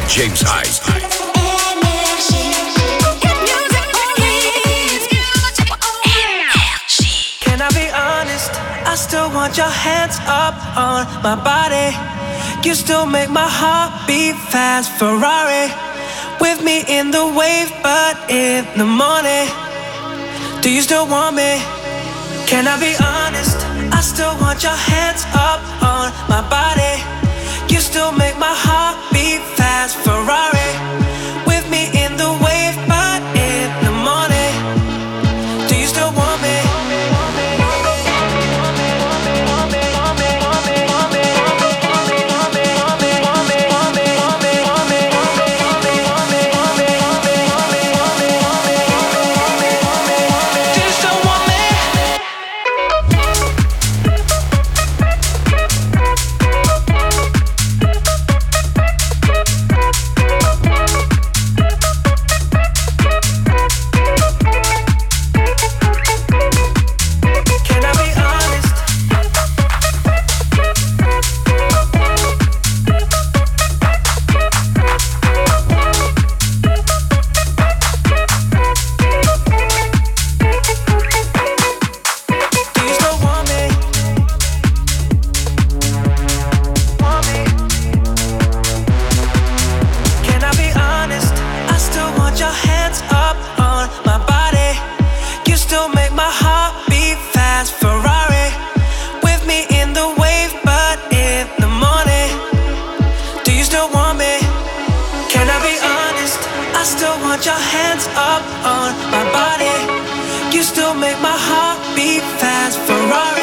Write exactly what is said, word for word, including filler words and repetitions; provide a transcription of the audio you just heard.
James Hyde. Can I be honest? I still want your hands up on my body. You still make my heart beat fast. Ferrari with me in the wave, but in the morning. Do you still want me? Can I be honest? I still want your hands up on my body. You still make my heart beat fast. Ferrari with me in the wave, but in the morning. Do you still want me? Your hands up on my body. You still make my heart beat fast. Ferrari